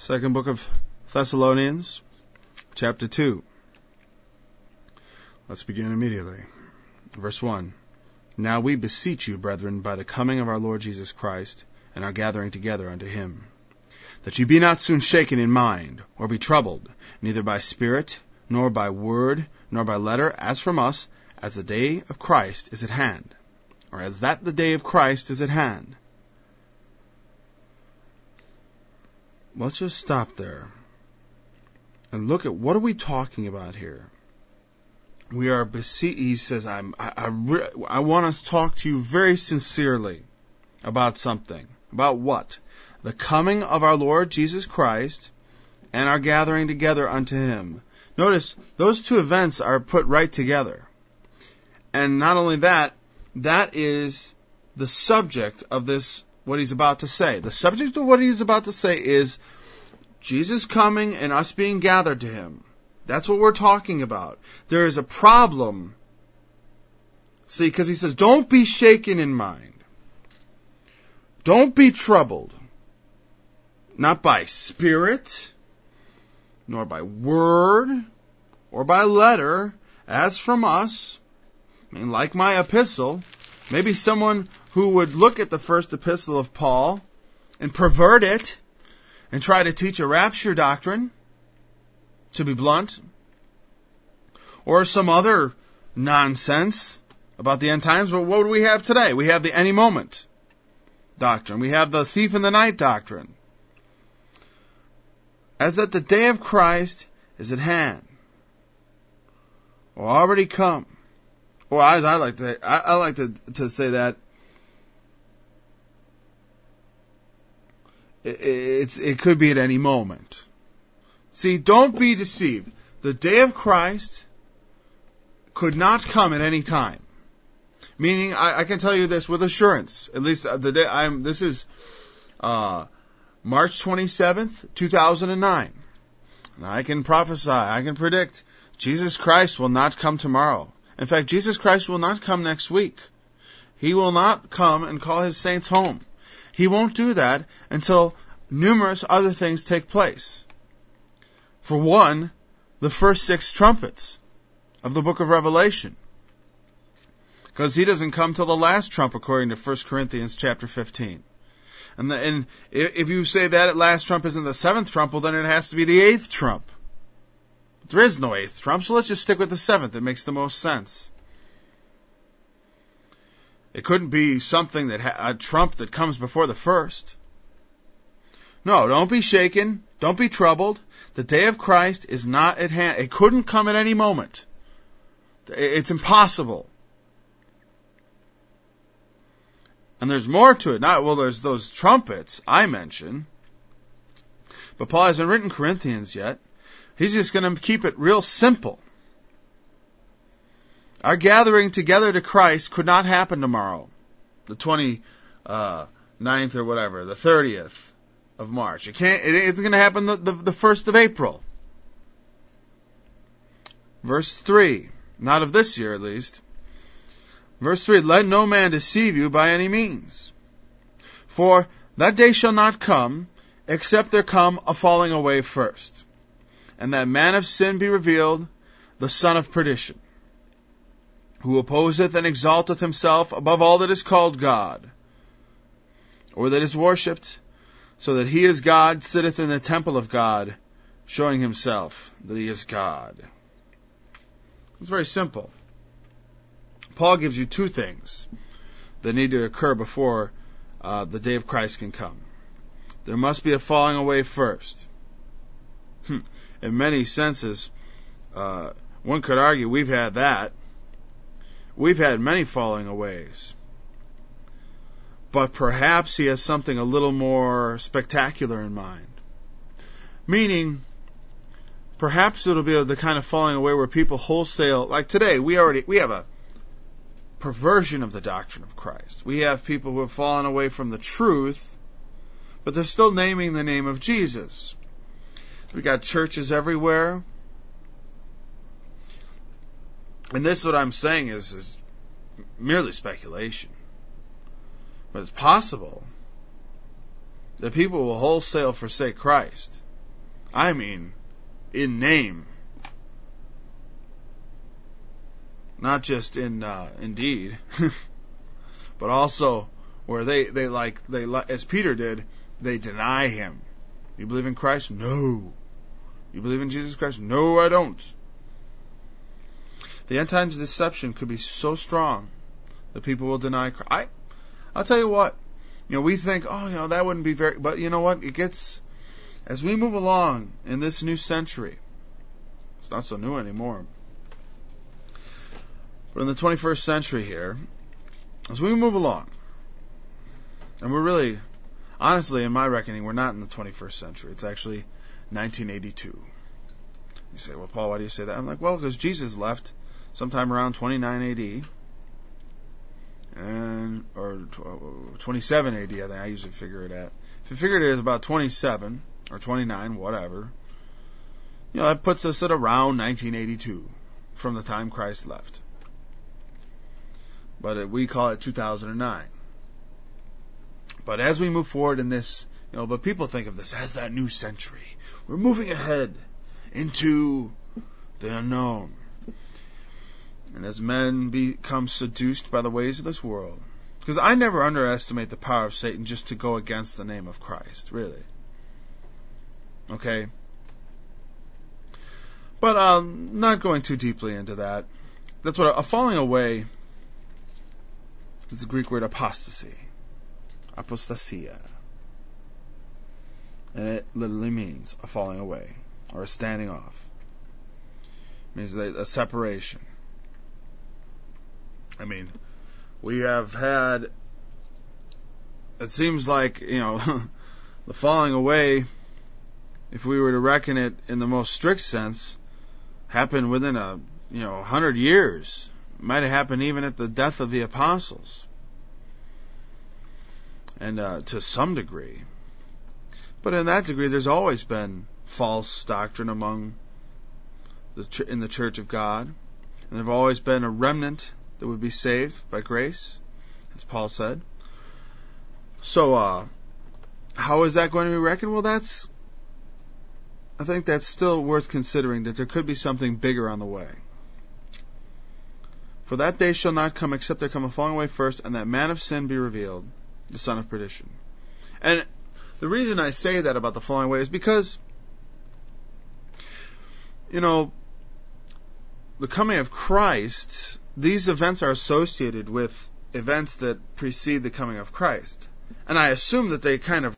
Second book of Thessalonians, chapter 2. Let's begin immediately. Verse 1. Now we beseech you, brethren, by the coming of our Lord Jesus Christ, and our gathering together unto him, that ye be not soon shaken in mind, or be troubled, neither by spirit, nor by word, nor by letter, as from us, as the day of Christ is at hand. Or as that the day of Christ is at hand. Let's just stop there and look at what are we talking about here. We are he says, I want to talk to you very sincerely about something. About what? The coming of our Lord Jesus Christ and our gathering together unto him. Notice, those two events are put right together. And not only that, that is the subject of this, what he's about to say. The subject of what he's about to say is Jesus coming and us being gathered to him. That's what we're talking about. There is a problem. See, because he says, don't be shaken in mind. Don't be troubled. Not by spirit, nor by word, or by letter, as from us. I mean, like my epistle. Maybe someone who would look at the first epistle of Paul and pervert it and try to teach a rapture doctrine, to be blunt, or some other nonsense about the end times. But what do we have today? We have the any moment doctrine. We have the thief in the night doctrine. As that the day of Christ is at hand, or already come. Or as I like to say that it could be at any moment. See, don't be deceived. The day of Christ could not come at any time. Meaning, I can tell you this with assurance. At least the day this is March 27th, 2009. And I can prophesy, I can predict, Jesus Christ will not come tomorrow. In fact, Jesus Christ will not come next week. He will not come and call his saints home. He won't do that until numerous other things take place. For one, the first 6 trumpets of the book of Revelation. Because he doesn't come till the last trump, according to 1 Corinthians chapter 15. And if you say that last trump isn't the 7th trump, well then it has to be the 8th trump. There is no 8th trump, so let's just stick with the 7th. It makes the most sense. It couldn't be something a trump that comes before the first. No, don't be shaken. Don't be troubled. The day of Christ is not at hand. It couldn't come at any moment. It's impossible. And there's more to it. There's those trumpets I mentioned. But Paul hasn't written Corinthians yet. He's just going to keep it real simple. Our gathering together to Christ could not happen tomorrow, the 29th or whatever, the 30th of March. It's going to happen the 1st of April. Verse 3, not of this year at least. Verse 3, let no man deceive you by any means. For that day shall not come, except there come a falling away first. And that man of sin be revealed, the son of perdition, who opposeth and exalteth himself above all that is called God, or that is worshipped, so that he is God, sitteth in the temple of God, showing himself that he is God. It's very simple. Paul gives you 2 things that need to occur before the day of Christ can come. There must be a falling away first. In many senses, one could argue we've had that. We've had many falling aways. But perhaps he has something a little more spectacular in mind. Meaning, perhaps it'll be the kind of falling away where people wholesale, like today, we have a perversion of the doctrine of Christ. We have people who have fallen away from the truth, but they're still naming the name of Jesus. We got churches everywhere. And this, what I'm saying, is merely speculation. But it's possible that people will wholesale forsake Christ I mean, in name. Not just in deed, but also where they as Peter did, they deny him. You believe in Christ? No. You believe in Jesus Christ? No, I don't. The end times deception could be so strong that people will deny Christ. I'll tell you what, we think, that wouldn't be very, but you know what? It gets, as we move along in this new century, it's not so new anymore, but in the 21st century here, as we move along, and we're really, honestly, in my reckoning, we're not in the 21st century. It's actually 1982. You say, well, Paul, why do you say that? I'm like, well, because Jesus left sometime around 29 AD, or 27 AD, I think I usually figure it at. If you figured it as about 27 or 29, whatever, that puts us at around 1982 from the time Christ left. But we call it 2009. But as we move forward in this, but people think of this as that new century. We're moving ahead into the unknown. And as men become seduced by the ways of this world, because I never underestimate the power of Satan just to go against the name of Christ, really. Okay? But I'm not going too deeply into that. That's what a falling away is the Greek word apostasy. Apostasia. And it literally means a falling away or a standing off. It means a separation. I mean, we have had, it seems like, the falling away, if we were to reckon it in the most strict sense, happened within 100 years. It might have happened even at the death of the apostles. And to some degree. But in that degree, there's always been false doctrine in the Church of God. And there have always been a remnant that would be saved by grace, as Paul said. So, how is that going to be reckoned? Well, I think that's still worth considering, that there could be something bigger on the way. For that day shall not come except there come a falling away first, and that man of sin be revealed, the son of perdition. And the reason I say that about the falling away is because, the coming of Christ, these events are associated with events that precede the coming of Christ. And I assume that they kind of